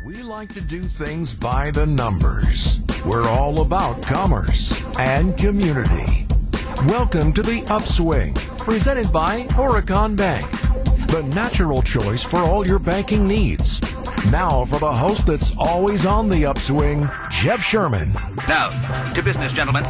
We like to do things by the numbers. We're all about commerce and community. Welcome to The Upswing, presented by Horicon Bank, the natural choice for all your banking needs. Now for the host that's always on the upswing, Jeff Sherman. Now, to business, gentlemen.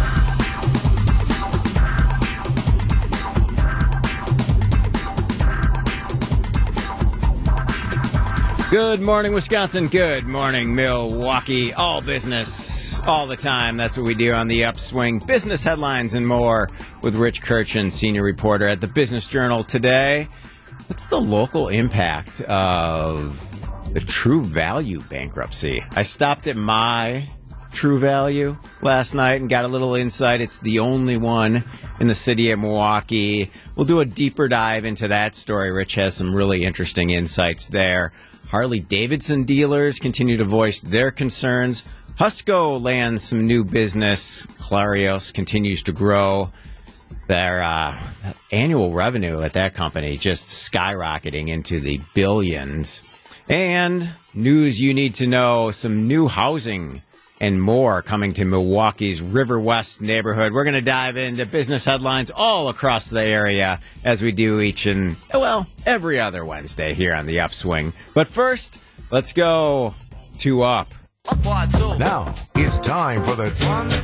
Good morning, Wisconsin. Good morning, Milwaukee. All business, all the time. That's what we do on the Upswing. Business headlines and more with Rich Kirchen, senior reporter at the Business Journal today. What's the local impact of the True Value bankruptcy? I stopped at my True Value last night and got a little insight. It's the only one in the city of Milwaukee. We'll do a deeper dive into that story. Rich has some really interesting insights there. Harley-Davidson dealers continue to voice their concerns. Husco lands some new business. Clarios continues to grow. Their annual revenue at that company just skyrocketing into the billions. And news you need to know, some new housing and more coming to Milwaukee's River West neighborhood. We're going to dive into business headlines all across the area as we do each and, every other Wednesday here on the Upswing. But first, let's go to Up. Now it's time for the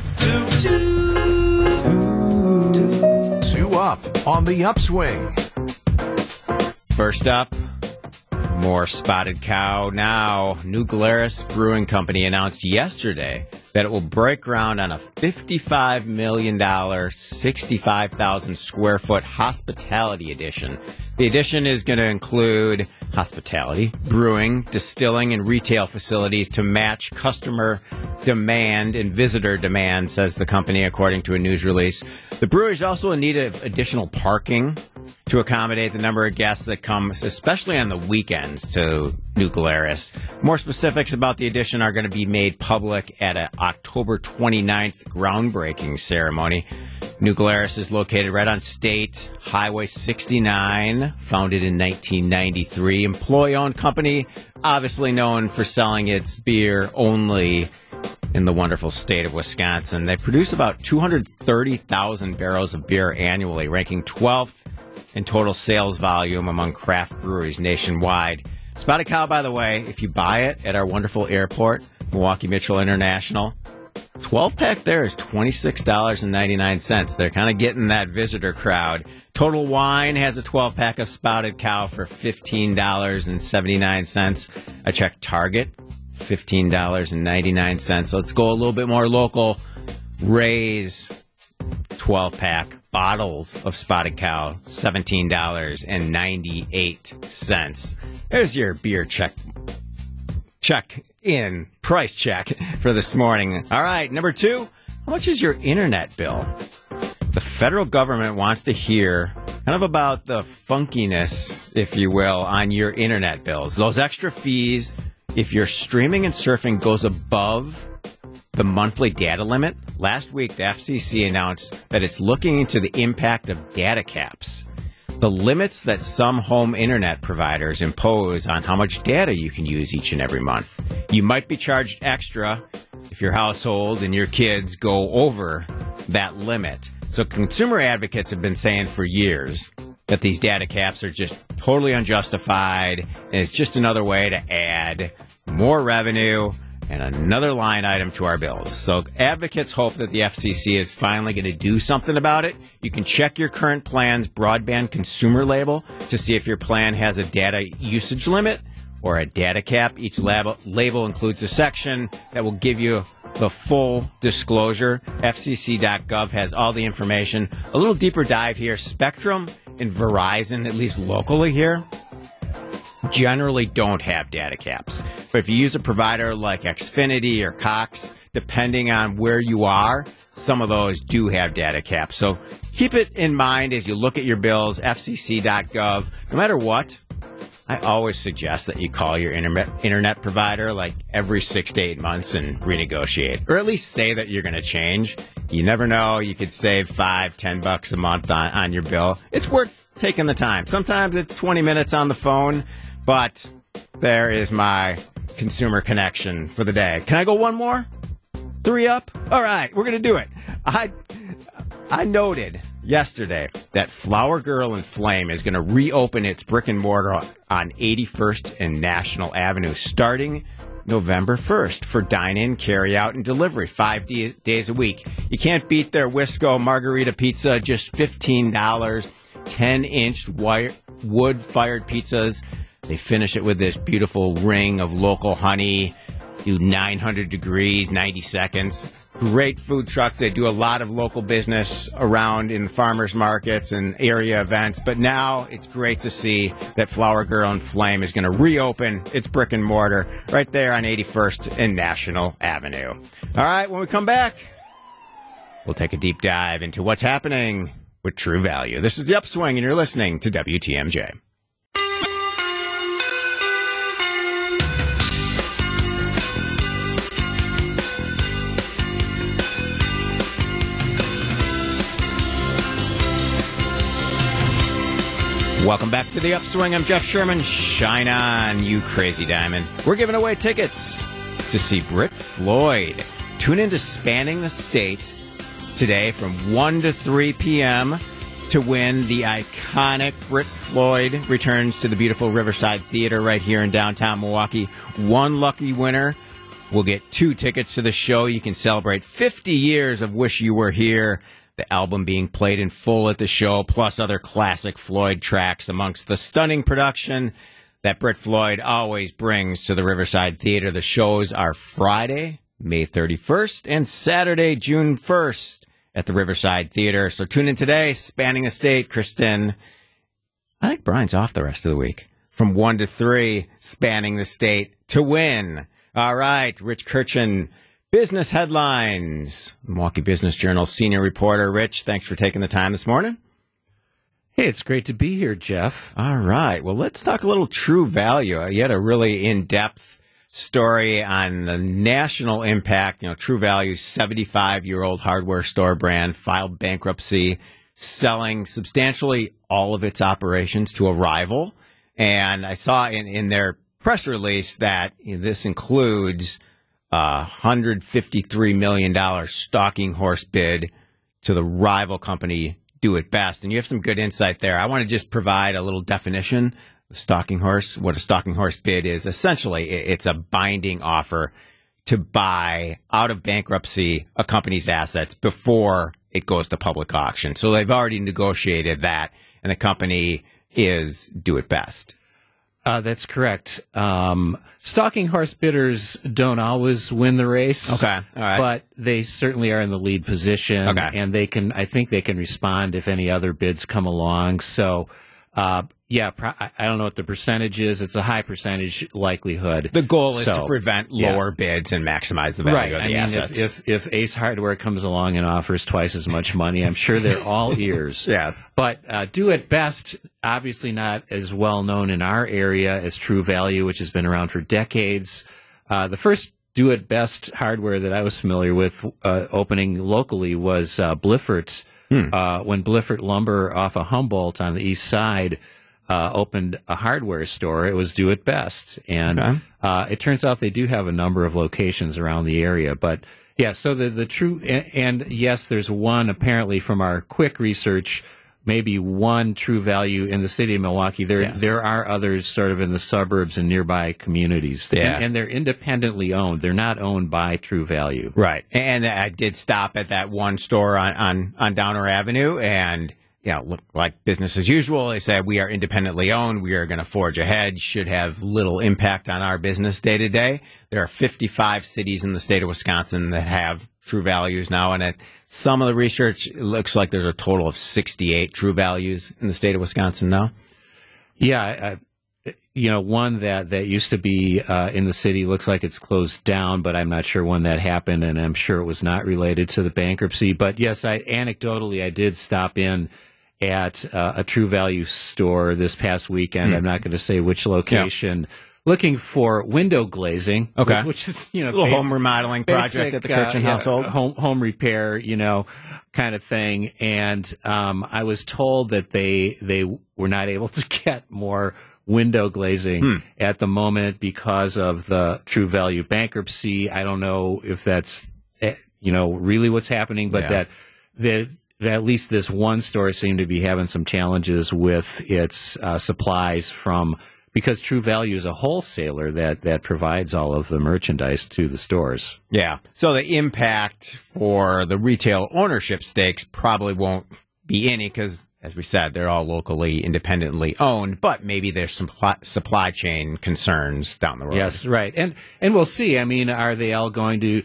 Two Up on the Upswing. First up, more Spotted Cow now. New Glarus Brewing Company announced yesterday that it will break ground on a $55 million, 65,000 square foot hospitality addition. The addition is going to include hospitality, brewing, distilling, and retail facilities to match customer demand and visitor demand, says the company, according to a news release. The brewery is also in need of additional parking to accommodate the number of guests that come, especially on the weekends, to New Glarus. More specifics about the addition are going to be made public at an October 29th groundbreaking ceremony. New Glarus is located right on State Highway 69, founded in 1993. Employee-owned company, obviously known for selling its beer only in the wonderful state of Wisconsin. They produce about 230,000 barrels of beer annually, ranking 12th in total sales volume among craft breweries nationwide. Spotted Cow, by the way, if you buy it at our wonderful airport, Milwaukee Mitchell International, 12-pack there is $26.99. They're kind of getting that visitor crowd. Total Wine has a 12-pack of Spotted Cow for $15.79. I checked Target, $15.99. Let's go a little bit more local. Ray's 12-pack bottles of Spotted Cow, $17.98. There's your beer price check for this morning. All right, number two, how much is your internet bill? The federal government wants to hear kind of about the funkiness, if you will, on your internet bills. Those extra fees, if your streaming and surfing goes above the monthly data limit. Last week, the FCC announced that it's looking into the impact of data caps, the limits that some home internet providers impose on how much data you can use each and every month. You might be charged extra if your household and your kids go over that limit. So consumer advocates have been saying for years that these data caps are just totally unjustified, and it's just another way to add more revenue and another line item to our bills. So advocates hope that the FCC is finally going to do something about it. You can check your current plan's broadband consumer label to see if your plan has a data usage limit or a data cap. Each label includes a section that will give you the full disclosure. FCC.gov has all the information. A little deeper dive here. Spectrum and Verizon, at least locally here, generally don't have data caps. But if you use a provider like Xfinity or Cox, depending on where you are, some of those do have data caps. So keep it in mind as you look at your bills, FCC.gov. No matter what, I always suggest that you call your internet provider like every 6 to 8 months and renegotiate, or at least say that you're going to change. You never know. You could save $5-10 a month on your bill. It's worth taking the time. Sometimes it's 20 minutes on the phone, but there is my consumer connection for the day. Can I go one more? 3 up? All right, we're going to do it. I noted yesterday that Flower Girl and Flame is going to reopen its brick and mortar on 81st and National Avenue starting November 1st for dine-in, carry-out, and delivery 5 days a week. You can't beat their Wisco Margarita Pizza, just $15, 10-inch wood-fired pizzas. They finish it with this beautiful ring of local honey, do 900 degrees, 90 seconds. Great food trucks. They do a lot of local business around in the farmers markets and area events. But now it's great to see that Flower Girl and Flame is going to reopen its brick and mortar right there on 81st and National Avenue. All right, when we come back, we'll take a deep dive into what's happening with True Value. This is The Upswing, and you're listening to WTMJ. Welcome back to The Upswing. I'm Jeff Sherman. Shine on, you crazy diamond. We're giving away tickets to see Brit Floyd. Tune in to Spanning the State today from 1 to 3 p.m. to win the iconic Brit Floyd returns to the beautiful Riverside Theater right here in downtown Milwaukee. One lucky winner will get 2 tickets to the show. You can celebrate 50 years of Wish You Were Here, the album being played in full at the show, plus other classic Floyd tracks amongst the stunning production that Brit Floyd always brings to the Riverside Theater. The shows are Friday, May 31st, and Saturday, June 1st at the Riverside Theater. So tune in today, Spanning the State. Kristen, I think Brian's off the rest of the week. From 1 to 3, Spanning the State to win. All right, Rich Kirchen, Business Headlines, Milwaukee Business Journal senior reporter. Rich, thanks for taking the time this morning. Hey, it's great to be here, Jeff. All right. Well, let's talk a little True Value. You had a really in-depth story on the national impact. True Value's 75-year-old hardware store brand filed bankruptcy, selling substantially all of its operations to a rival. And I saw in their press release that this includes $153 million stalking horse bid to the rival company Do It Best. And you have some good insight there. I want to just provide a little definition. The stalking horse, what a stalking horse bid is, essentially it's a binding offer to buy out of bankruptcy a company's assets before it goes to public auction. So they've already negotiated that, and the company is Do It Best. That's correct. Stalking horse bidders don't always win the race. Okay, all right. But they certainly are in the lead position. Okay. And I think they can respond if any other bids come along. So, I don't know what the percentage is. It's a high percentage likelihood. The goal is to prevent lower bids and maximize the value of the assets. If Ace Hardware comes along and offers twice as much money, I'm sure they're all ears. Yes. But Do It Best, obviously not as well known in our area as True Value, which has been around for decades. The first Do It Best hardware that I was familiar with opening locally was Bliffert. When Bliffert Lumber off of Humboldt on the east side opened a hardware store, it was Do It Best. And it turns out they do have a number of locations around the area. But, yeah, so the true – and, yes, there's one apparently from our quick research, maybe one True Value in the city of Milwaukee. There are others sort of in the suburbs and nearby communities. And they're independently owned. They're not owned by True Value. Right. And I did stop at that one store on Downer Avenue, and look like business as usual. They said, we are independently owned. We are going to forge ahead. Should have little impact on our business day to day. There are 55 cities in the state of Wisconsin that have True Values now. And at some of the research, it looks like there's a total of 68 True Values in the state of Wisconsin now. Yeah. One that used to be in the city looks like it's closed down, but I'm not sure when that happened, and I'm sure it was not related to the bankruptcy. But yes, anecdotally, I did stop in at a True Value store this past weekend. I'm not going to say which location. Yeah. Looking for window glazing, which is a little home remodeling project at the Kirchen household, home repair, kind of thing. And I was told that they were not able to get more window glazing at the moment because of the True Value bankruptcy. I don't know if that's really what's happening, but that at least this one store seemed to be having some challenges with its supplies because True Value is a wholesaler that provides all of the merchandise to the stores. Yeah. So the impact for the retail ownership stakes probably won't be any because, as we said, they're all locally, independently owned, but maybe there's some supply chain concerns down the road. Yes, right. And we'll see. I mean, are they all going to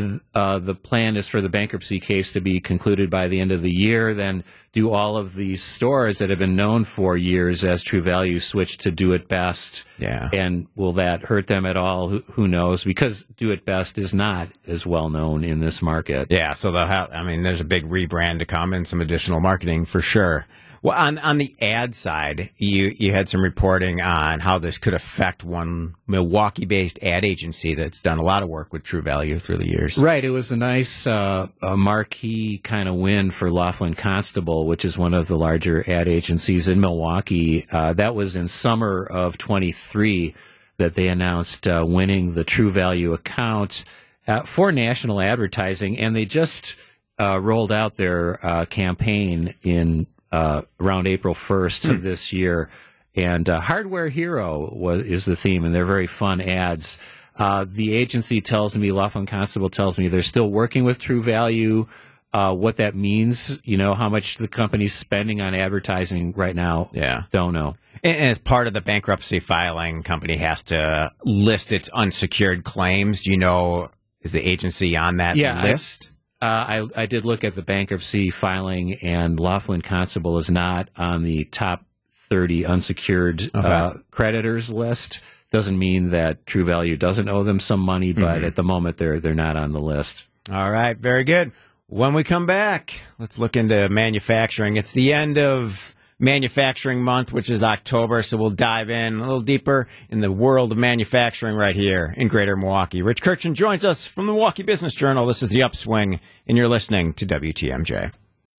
the plan is for the bankruptcy case to be concluded by the end of the year? Then do all of these stores that have been known for years as True Value switch to Do It Best? Yeah. And will that hurt them at all? Who knows? Because Do It Best is not as well known in this market. Yeah. So there's a big rebrand to come and some additional marketing for sure. Well, on the ad side, you had some reporting on how this could affect one Milwaukee-based ad agency that's done a lot of work with True Value through the years. Right. It was a nice marquee kind of win for Laughlin Constable, which is one of the larger ad agencies in Milwaukee. That was in summer of 23 that they announced winning the True Value account for national advertising, and they just rolled out their campaign in around April 1st of this year. And Hardware Hero is the theme, and they're very fun ads. The agency tells me, Laughlin Constable tells me, they're still working with True Value. What that means, how much the company's spending on advertising right now, don't know. And as part of the bankruptcy filing, company has to list its unsecured claims. Do you know, is the agency on that list? I did look at the bankruptcy filing, and Laughlin Constable is not on the top 30 unsecured creditors list. Doesn't mean that True Value doesn't owe them some money, but at the moment they're not on the list. All right, very good. When we come back, let's look into manufacturing. It's the end of manufacturing month, which is October, so we'll dive in a little deeper in the world of manufacturing right here in Greater Milwaukee. Rich Kirchen joins us from the Milwaukee Business Journal. This is The Upswing, and you're listening to WTMJ.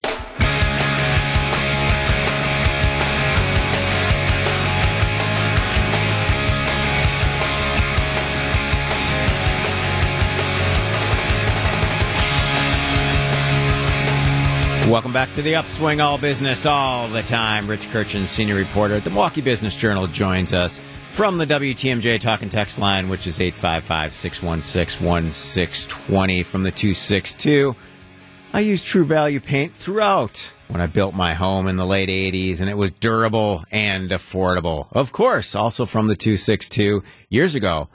Welcome back to The Upswing, all business, all the time. Rich Kirchen, senior reporter at the Milwaukee Business Journal, joins us from the WTMJ talk and text line, which is 855-616-1620 from the 262. I used True Value paint throughout when I built my home in the late 80s, and it was durable and affordable. Of course, also from the 262. Years ago,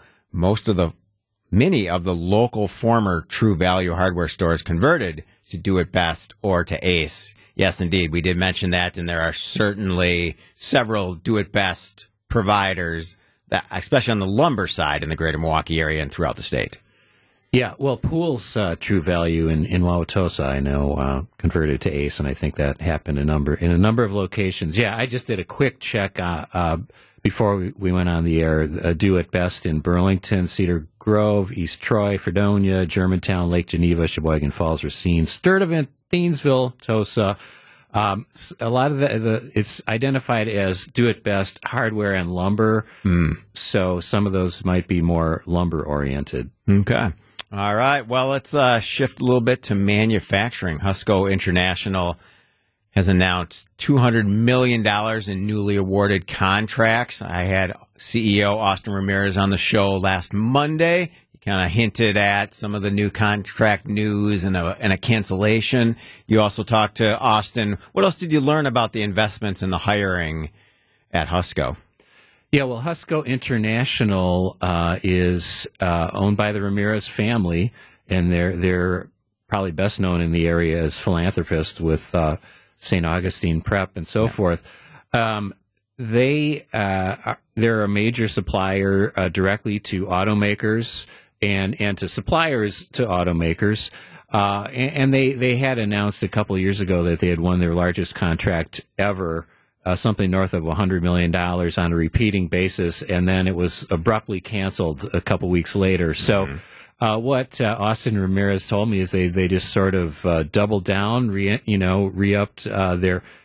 many of the local former True Value hardware stores converted to Do It Best or to Ace. Yes, indeed. We did mention that, and there are certainly several Do It Best providers, that, especially on the lumber side in the greater Milwaukee area and throughout the state. Yeah, well, Pool's True Value in Wauwatosa, I know, converted to Ace, and I think that happened in a number of locations. Yeah, I just did a quick check before we went on the air. Do It Best in Burlington, Cedar Grove, East Troy, Fredonia, Germantown, Lake Geneva, Sheboygan Falls, Racine, Sturtevant, Thiensville, Tosa. A lot of it's identified as Do It Best hardware and lumber. So some of those might be more lumber oriented. Okay. All right. Well, let's shift a little bit to manufacturing. Husco International has announced $200 million in newly awarded contracts. I had CEO Austin Ramirez on the show last Monday. He kind of hinted at some of the new contract news and a cancellation. You also talked to Austin. What else did you learn about the investments and the hiring at Husco? Yeah, well, Husco International is owned by the Ramirez family, and they're probably best known in the area as philanthropists with St. Augustine Prep and so forth. They're a major supplier directly to automakers and to suppliers to automakers. And they had announced a couple of years ago that they had won their largest contract ever, something north of $100 million on a repeating basis, and then it was abruptly canceled a couple weeks later. So what Austin Ramirez told me is they just sort of doubled down, re-upped their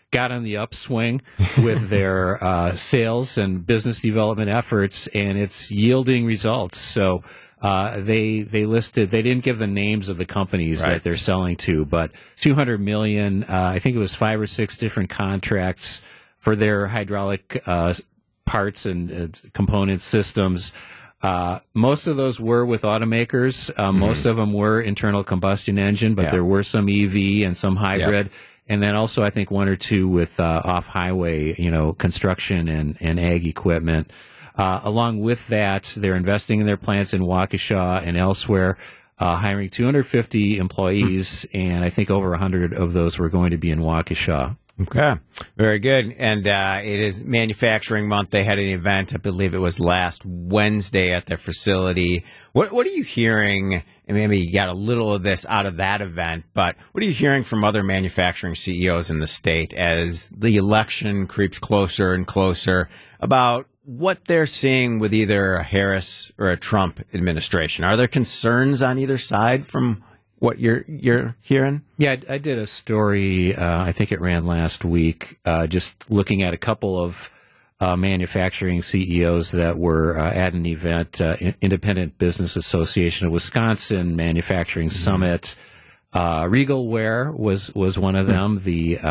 got on the upswing with their sales and business development efforts, and it's yielding results. So they listed, they didn't give the names of the companies that they're selling to, but $200 million, I think it was 5 or 6 different contracts for their hydraulic parts and component systems. Most of those were with automakers. Most of them were internal combustion engine, but there were some EV and some hybrid. Yep. And then also, I think 1 or 2 with off-highway, construction and ag equipment. Along with that, they're investing in their plants in Waukesha and elsewhere, hiring 250 employees, and I think over 100 of those were going to be in Waukesha. Okay, very good. And it is Manufacturing Month. They had an event, I believe it was last Wednesday at their facility. What are you hearing? And maybe you got a little of this out of that event, but what are you hearing from other manufacturing CEOs in the state as the election creeps closer and closer about what they're seeing with either a Harris or a Trump administration? Are there concerns on either side from what you're hearing? Yeah, I did a story, I think it ran last week, just looking at a couple of manufacturing CEOs that were at an event, Independent Business Association of Wisconsin Manufacturing Summit. Regalware was one of them.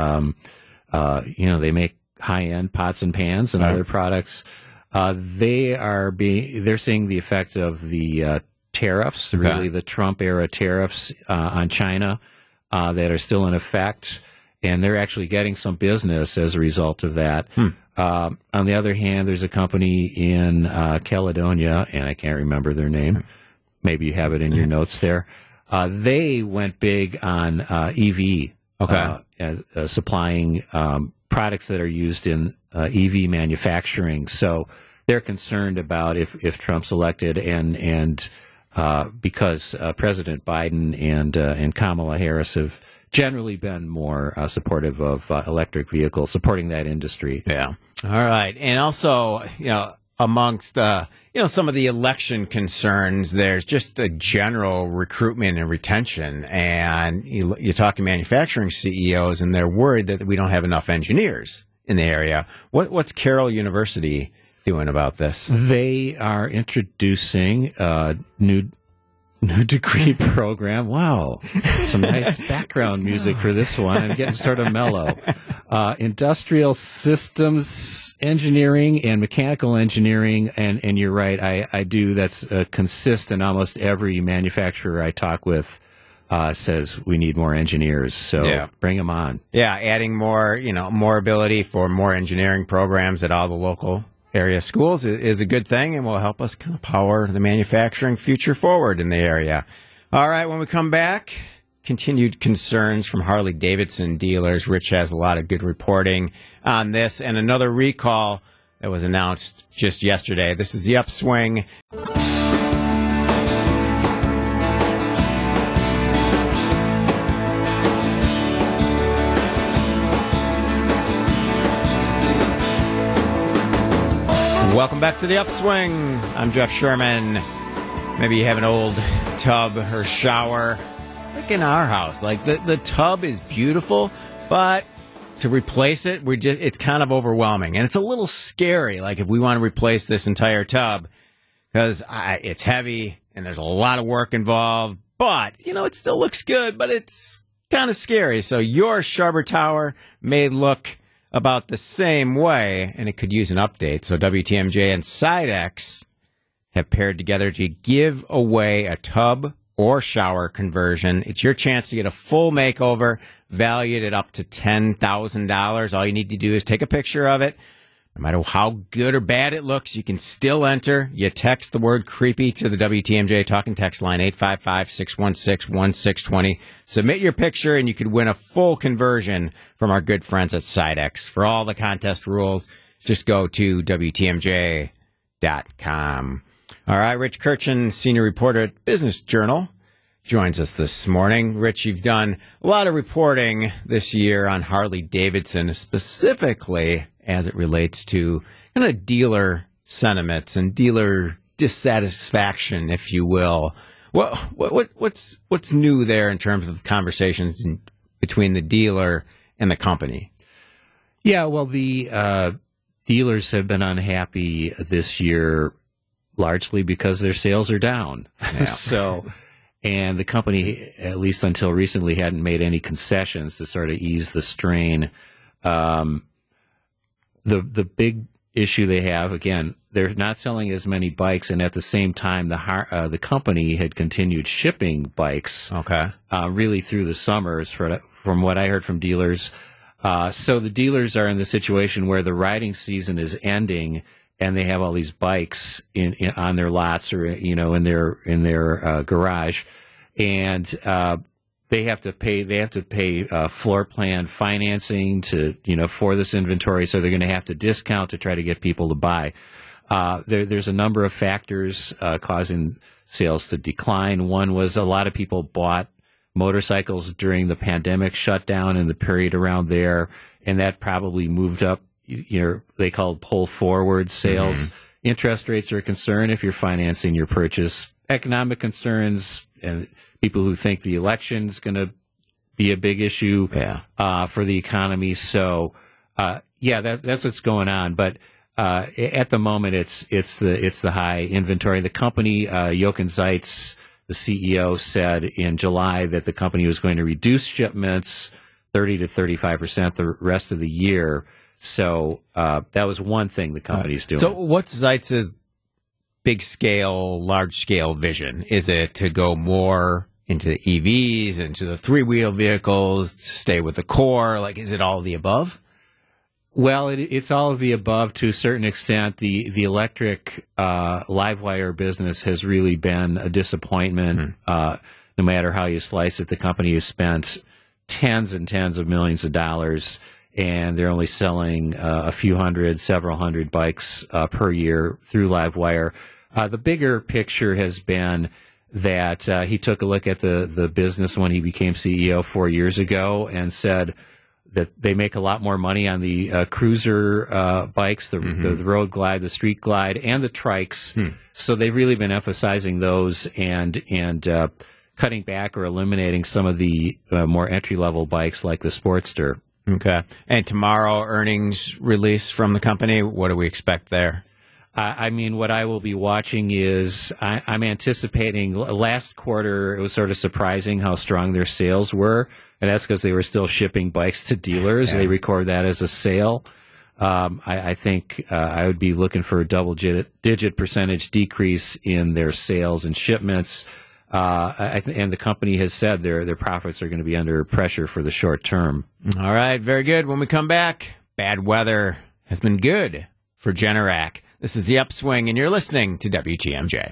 They make high-end pots and pans and other products. They're seeing the effect of the tariffs, really the Trump era tariffs on China that are still in effect, and they're actually getting some business as a result of that. On the other hand, there's a company in Caledonia, and I can't remember their name. Maybe you have it in your notes there. They went big on EV, supplying products that are used in EV manufacturing. So they're concerned about if Trump's elected and because President Biden and Kamala Harris have generally been more supportive of electric vehicles, supporting that industry. Yeah. All right. And also, amongst some of the election concerns, there's just the general recruitment and retention. And you talk to manufacturing CEOs, and they're worried that we don't have enough engineers in the area. What's Carroll University doing about this? They are introducing a new degree program. Wow. Some nice background music for this one. I'm getting sort of mellow. Industrial systems engineering and mechanical engineering. And you're right. I do. That's consistent. Almost every manufacturer I talk with says we need more engineers. So bring them on. Yeah. Adding more ability for more engineering programs at all the local area schools is a good thing and will help us kind of power the manufacturing future forward in the area. All right, when we come back, continued concerns from Harley-Davidson dealers. Rich has a lot of good reporting on this and another recall that was announced just yesterday. This is The Upswing. Welcome back to The Upswing. I'm Jeff Sherman. Maybe you have an old tub or shower, like in our house. Like the tub is beautiful, but to replace it, it's kind of overwhelming. And it's a little scary, like if we want to replace this entire tub, because it's heavy and there's a lot of work involved. But, it still looks good, but it's kind of scary. So your shower tower may look about the same way, and it could use an update. So WTMJ and Sidex have paired together to give away a tub or shower conversion. It's your chance to get a full makeover valued at up to $10,000. All you need to do is take a picture of it. No matter how good or bad it looks, you can still enter. You text the word creepy to the WTMJ talking text line 855-616-1620. Submit your picture and you could win a full conversion from our good friends at Sidex. For all the contest rules, just go to WTMJ.com. All right, Rich Kirchen, senior reporter at Business Journal, joins us this morning. Rich, you've done a lot of reporting this year on Harley-Davidson, specifically as it relates to kind of dealer sentiments and dealer dissatisfaction, if you will. What's new there in terms of conversations between the dealer and the company? Yeah, well, the dealers have been unhappy this year largely because their sales are down. Yeah. So, and the company, at least until recently, hadn't made any concessions to sort of ease the strain. The big issue they have, again, they're not selling as many bikes, and at the same time, the company had continued shipping bikes really through the summers, from what I heard from dealers. So the dealers are in the situation where the riding season is ending, and they have all these bikes on their lots or in their garage, and they have to pay floor plan financing for this inventory. So they're going to have to discount to try to get people to buy. There's a number of factors causing sales to decline. One was a lot of people bought motorcycles during the pandemic shutdown and the period around there, and that probably moved up. They call it pull forward sales. Mm-hmm. Interest rates are a concern if you're financing your purchase. Economic concerns and people who think the election is going to be a big issue for the economy. So, that's what's going on. But at the moment, it's the high inventory. The company, Jochen Zeitz, the CEO, said in July that the company was going to reduce shipments 30 to 35% the rest of the year. So that was one thing the company's doing. So what's Zeitz's big scale, large scale vision? Is it to go more into EVs, into the 3-wheel vehicles, to stay with the core? Like, is it all of the above? Well, it's all of the above to a certain extent. The electric Livewire business has really been a disappointment. No matter how you slice it, the company has spent tens and tens of millions of dollars, and they're only selling several hundred bikes per year through Livewire. The bigger picture has been that he took a look at the business when he became CEO 4 years ago and said that they make a lot more money on the cruiser bikes, the Road Glide, the Street Glide, and the trikes. So they've really been emphasizing those and cutting back or eliminating some of the more entry-level bikes like the Sportster. Okay. And tomorrow, earnings release from the company, what do we expect there? What I will be watching is I'm anticipating last quarter, it was sort of surprising how strong their sales were, and that's because they were still shipping bikes to dealers. Yeah. They record that as a sale. I think I would be looking for a double-digit percentage decrease in their sales and shipments. And the company has said their profits are going to be under pressure for the short term. All right, very good. When we come back, bad weather has been good for Generac. This is The Upswing, and you're listening to WTMJ.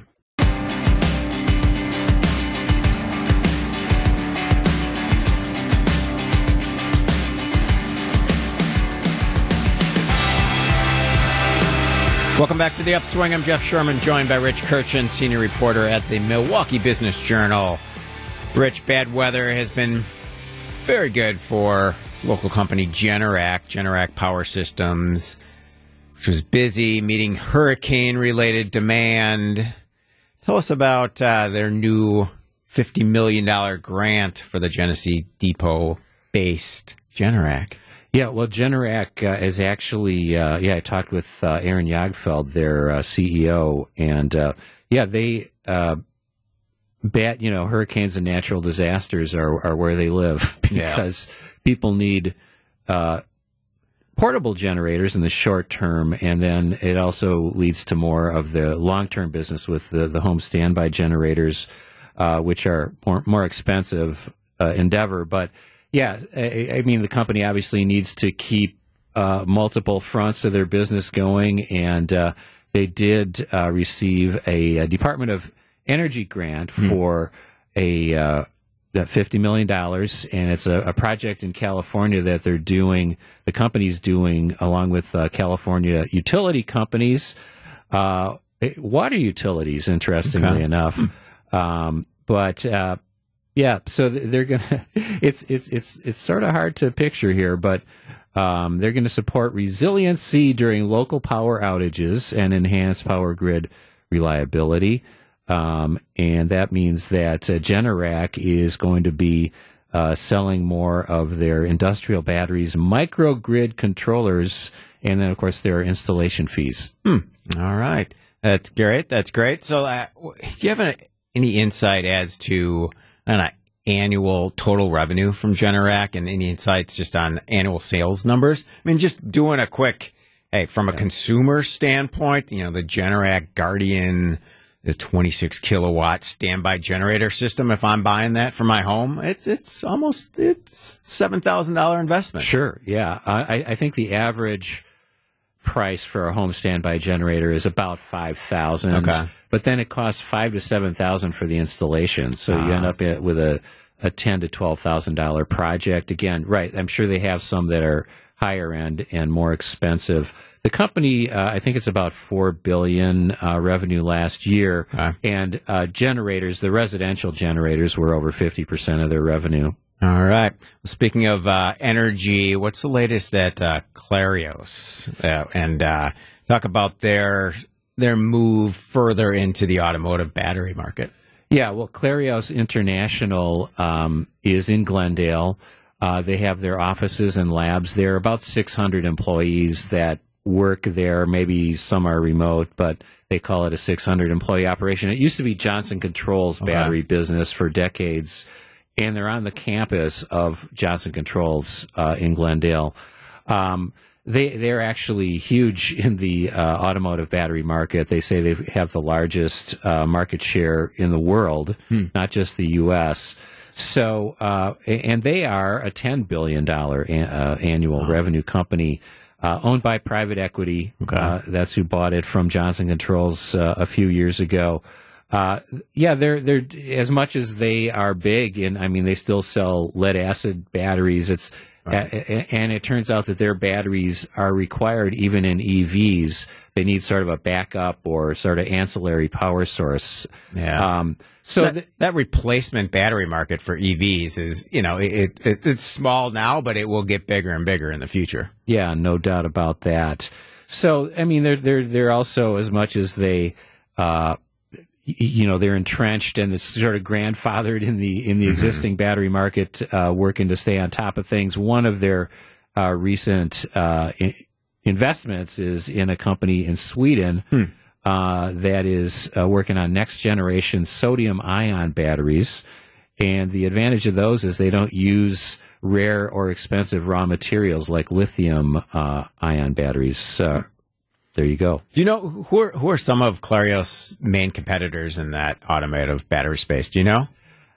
Welcome back to The Upswing. I'm Jeff Sherman, joined by Rich Kirchen, senior reporter at the Milwaukee Business Journal. Rich, bad weather has been very good for local company Generac Power Systems, which was busy meeting hurricane-related demand. Tell us about their new $50 million grant for the Genesee Depot-based Generac. Yeah, well, Generac is actually, I talked with Aaron Jagfeld, their CEO, and they bet, hurricanes and natural disasters are where they live because people need portable generators in the short term, and then it also leads to more of the long-term business with the home standby generators, which are more expensive endeavor. But yeah, the company obviously needs to keep multiple fronts of their business going, and they did receive a Department of Energy grant for $50 million, and it's a project in California that they're doing, the company's doing, along with California utility companies, water utilities, interestingly enough. So they're gonna. It's sort of hard to picture here, but they're going to support resiliency during local power outages and enhance power grid reliability. And that means that Generac is going to be selling more of their industrial batteries, microgrid controllers, and then, of course, there are installation fees. All right. That's great. That's great. So do you have any insight as to annual total revenue from Generac and any insights just on annual sales numbers? I mean, just doing a quick, from a consumer standpoint, the Generac Guardian, the 26 kilowatt standby generator system, if I'm buying that for my home, it's $7,000 investment. Sure. Yeah. I think the average price for a home standby generator is about $5,000. Okay. But then it costs $5,000 to $7,000 for the installation. So you end up with a $10,000 to $12,000 project. Again, right. I'm sure they have some that are higher end and more expensive. The company, I think it's about $4 billion revenue last year, and generators, the residential generators, were over 50% of their revenue. All right. Well, speaking of energy, what's the latest at Clarios? And talk about their move further into the automotive battery market. Yeah, well, Clarios International is in Glendale. They have their offices and labs there. About 600 employees that work there. Maybe some are remote, but they call it a 600-employee operation. It used to be Johnson Controls battery business for decades, and they're on the campus of Johnson Controls in Glendale. They're actually huge in the automotive battery market. They say they have the largest market share in the world, not just the U.S. So, and they are a $10 billion annual revenue company owned by private equity. That's who bought it from Johnson Controls a few years ago. They're as much as they are big, and I mean they still sell lead acid batteries. And it turns out that their batteries are required even in EVs. They need sort of a backup or sort of ancillary power source. Yeah. So that replacement battery market for EVs is, it's small now, but it will get bigger and bigger in the future. Yeah, no doubt about that. So, I mean, they're also, as much as they, they're entrenched and it's sort of grandfathered in the existing battery market, working to stay on top of things. One of their recent investments is in a company in Sweden that is working on next generation sodium ion batteries. And the advantage of those is they don't use rare or expensive raw materials like lithium ion batteries. There you go. Do you know who are some of Clarios' main competitors in that automotive battery space? Do you know?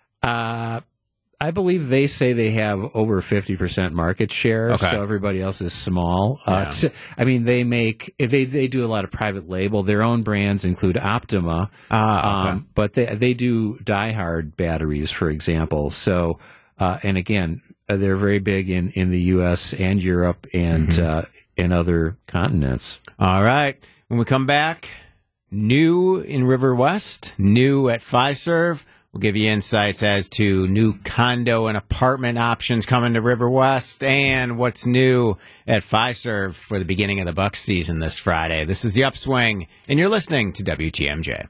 I believe they say they have over 50% market share, so everybody else is small. I mean, they do a lot of private label. Their own brands include Optima, but they do diehard batteries, for example. So, and again, they're very big in the U.S. and Europe and in other continents. All right. When we come back, new in River West, new at Fiserv. We'll give you insights as to new condo and apartment options coming to River West and what's new at Fiserv for the beginning of the Bucks season this Friday. This is The Upswing, and you're listening to WTMJ.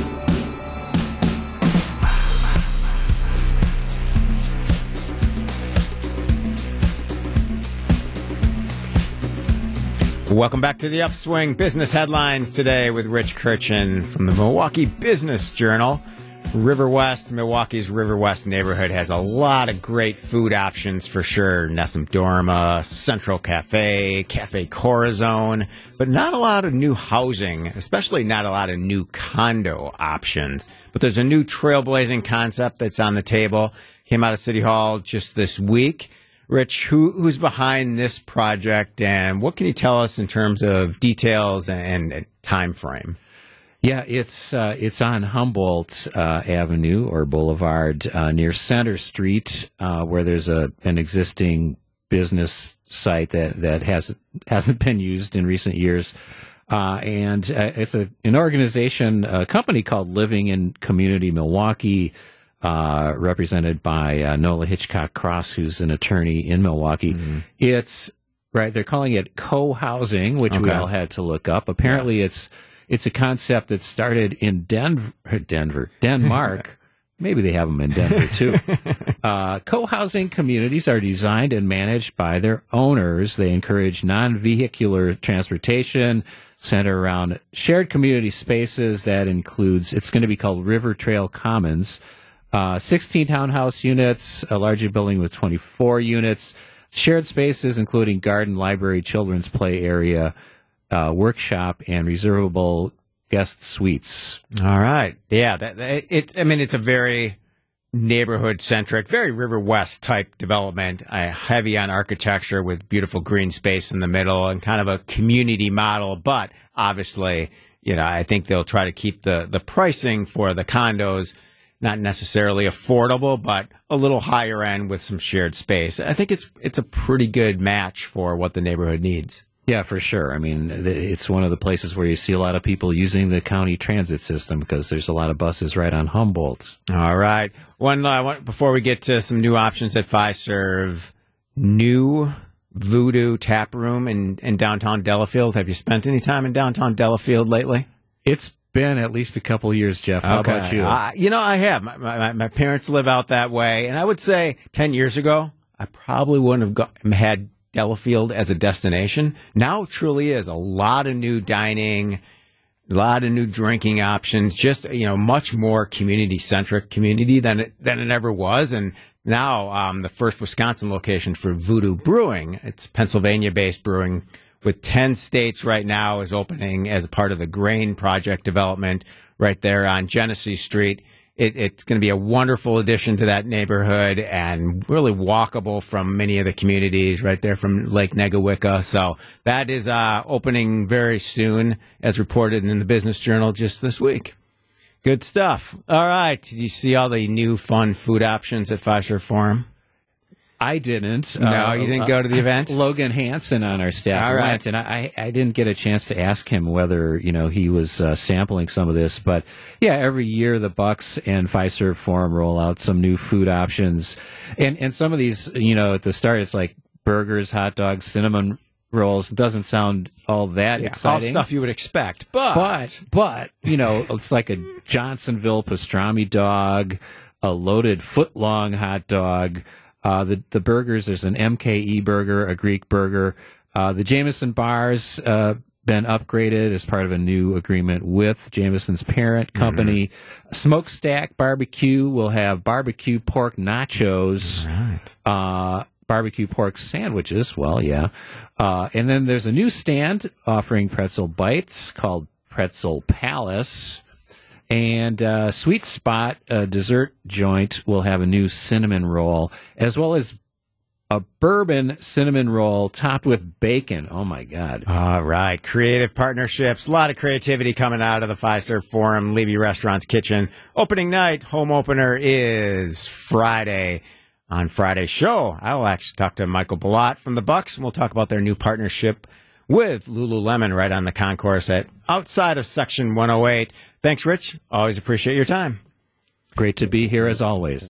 Welcome back to The Upswing. Business headlines today with Rich Kirchen from the Milwaukee Business Journal. River West, Milwaukee's River West neighborhood has a lot of great food options for sure. Nessun Dorma, Central Cafe, Cafe Corazon, but not a lot of new housing, especially not a lot of new condo options. But there's a new trailblazing concept that's on the table. Came out of City Hall just this week. Rich, who's behind this project, and what can you tell us in terms of details and time frame? Yeah, it's on Humboldt Avenue or Boulevard near Center Street, where there's an existing business site that hasn't been used in recent years, and it's an organization, a company called Living in Community Milwaukee, represented by Nola Hitchcock Cross, who's an attorney in Milwaukee. It's right; they're calling it co-housing, which we all had to look up. Apparently, It's a concept that started in Denmark, Maybe they have them in Denver, too. Co-housing communities are designed and managed by their owners. They encourage non-vehicular transportation, center around shared community spaces. That includes, it's going to be called River Trail Commons, 16 townhouse units, a larger building with 24 units, shared spaces including garden, library, children's play area, workshop, and reservable guest suites. All right. Yeah. It's a very neighborhood-centric, very River West type development, heavy on architecture with beautiful green space in the middle and kind of a community model. But obviously, I think they'll try to keep the pricing for the condos not necessarily affordable, but a little higher end with some shared space. I think it's a pretty good match for what the neighborhood needs. Yeah, for sure. I mean, it's one of the places where you see a lot of people using the county transit system because there's a lot of buses right on Humboldt. All right. Before we get to some new options at Fiserv, new Voodoo Tap Room in downtown Delafield. Have you spent any time in downtown Delafield lately? It's been at least a couple of years, Jeff. How about you? I have. My parents live out that way, and I would say 10 years ago, I probably wouldn't have had Delafield as a destination. Now it truly is a lot of new dining, a lot of new drinking options, just, much more community-centric community than it ever was. And now the first Wisconsin location for Voodoo Brewing, it's Pennsylvania-based brewing, with 10 states right now, is opening as a part of the Grain Project development right there on Genesee Street. It's going to be a wonderful addition to that neighborhood and really walkable from many of the communities right there from Lake Negawicka. So that is opening very soon, as reported in the Business Journal just this week. Good stuff. All right. Did you see all the new fun food options at Fiserv Forum? I didn't. No, you didn't go to the event? Logan Hansen on our staff went, and I didn't get a chance to ask him whether he was sampling some of this. But yeah, every year the Bucks and Fiserv Forum roll out some new food options, and some of these, at the start it's like burgers, hot dogs, cinnamon rolls. Doesn't sound all that exciting. All stuff you would expect, but it's like a Johnsonville pastrami dog, a loaded foot-long hot dog. The burgers, there's an MKE burger, a Greek burger. The Jameson bars been upgraded as part of a new agreement with Jameson's parent company. Mm-hmm. Smokestack Barbecue will have barbecue pork nachos, barbecue pork sandwiches. Well, yeah. And then there's a new stand offering pretzel bites called Pretzel Palace. And Sweet Spot, a dessert joint, will have a new cinnamon roll, as well as a bourbon cinnamon roll topped with bacon. Oh, my God. All right. Creative partnerships. A lot of creativity coming out of the Fiserv Forum, Levy Restaurant's Kitchen. Opening night, home opener is Friday. On Friday's show, I will actually talk to Michael Ballot from the Bucks, and we'll talk about their new partnership with Lululemon right on the concourse outside of Section 108. Thanks, Rich. Always appreciate your time. Great to be here as always.